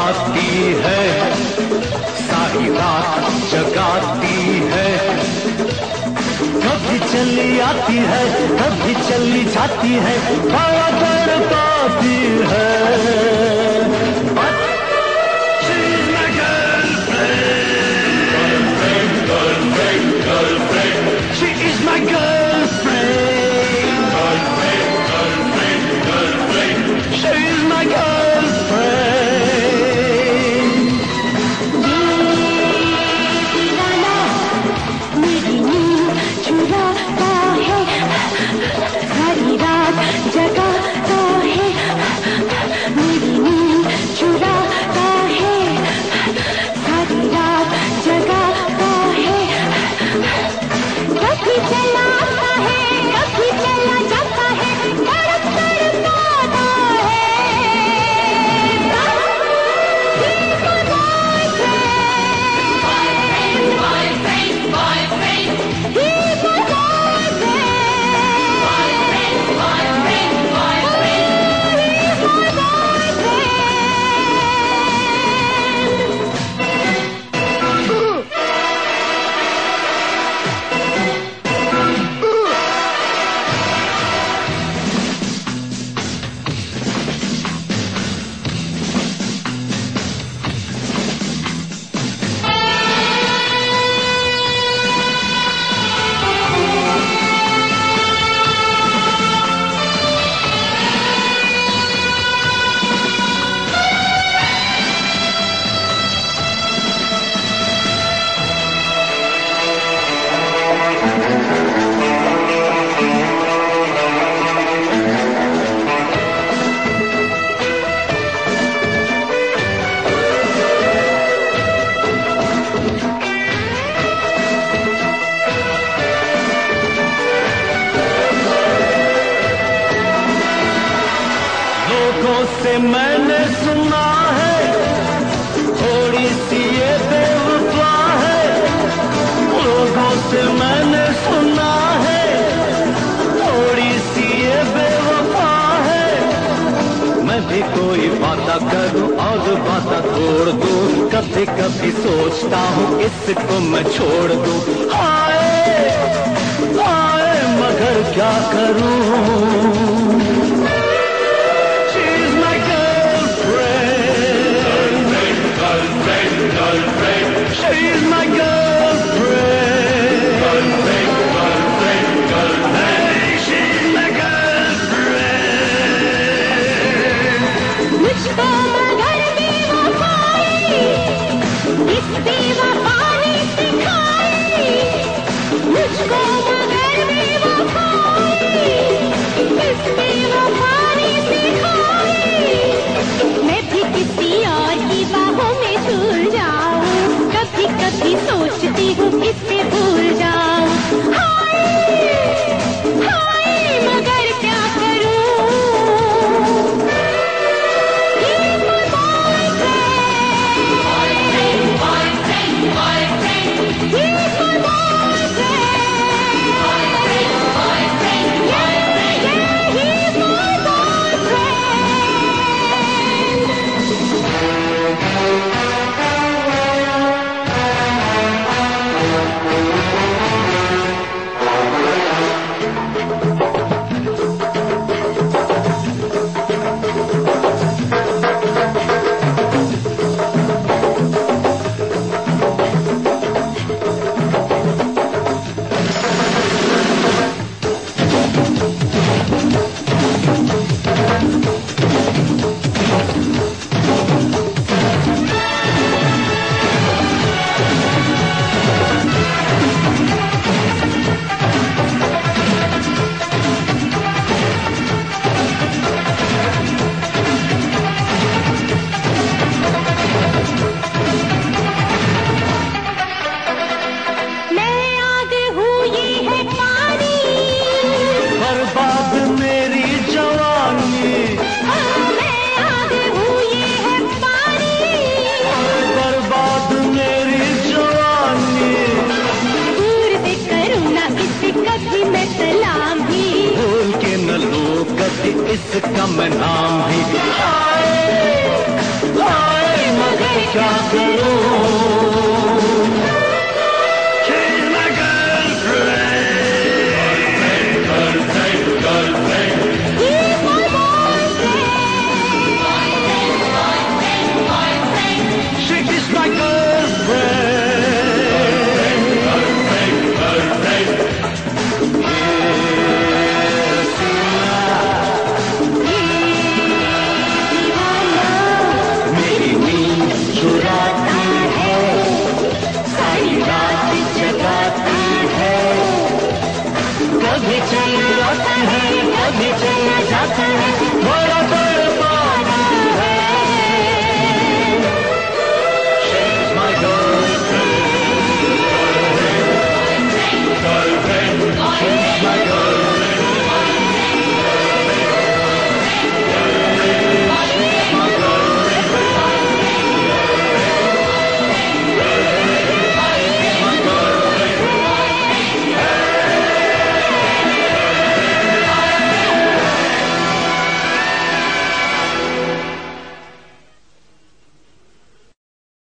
आती है, सारी रात जगाती है। कभी चली आती है, कभी चली जाती है, बड़ा तड़पाती है। She is my girlfriend. She is my girlfriend. दीवाना मेरी नींद चुराता है, सारी रात जगाता है। मेरी नींद चुराता है, सारी रात जगाता है। कभी चला आता है, कभी चला जाता है, तड़प तड़पाता है। लोगों से मैंने सुना है, थोड़ी सी ये बेवफा है। लोगों से मैंने सुना है, थोड़ी सी ये बेवफा है। मैं भी कोई वादा करूं और वादा तोड़ दूं, कभी कभी सोचता हूं इसको मैं छोड़ दूं। हाय हाय मगर क्या करूं। She's my girlfriend. Girlfriend, girlfriend, girlfriend. Hey, she's my girlfriend. मुझको मगर बेवफाई इस बेवफा ने सिखाई। मुझको मगर बेवफाई इस बेवफा ने सिखाई। मैं भी किसी और की बाहों में झूल जाऊं, कभी कभी सोचती हूँ इससे भूल जाऊं। हाय हाय मगर क्या करूं। He's my boyfriend. Boyfriend, boyfriend, boyfriend. He's my boyfriend. Boyfriend, boyfriend, boyfriend. Yeah, he's my इसका मैं नाम भी हाय हाय क्या करूं